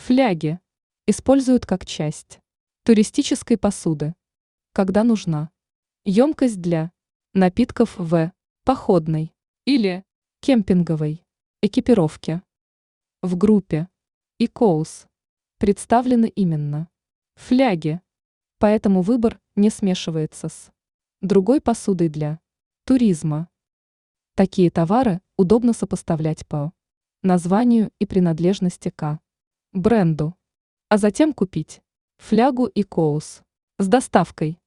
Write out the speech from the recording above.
Фляги используют как часть туристической посуды, когда нужна емкость для напитков в походной или кемпинговой экипировке. В группе Икоус представлены именно фляги, поэтому выбор не смешивается с другой посудой для туризма. Такие товары удобно сопоставлять по названию и принадлежности к бренду, а затем купить флягу Икоус с доставкой.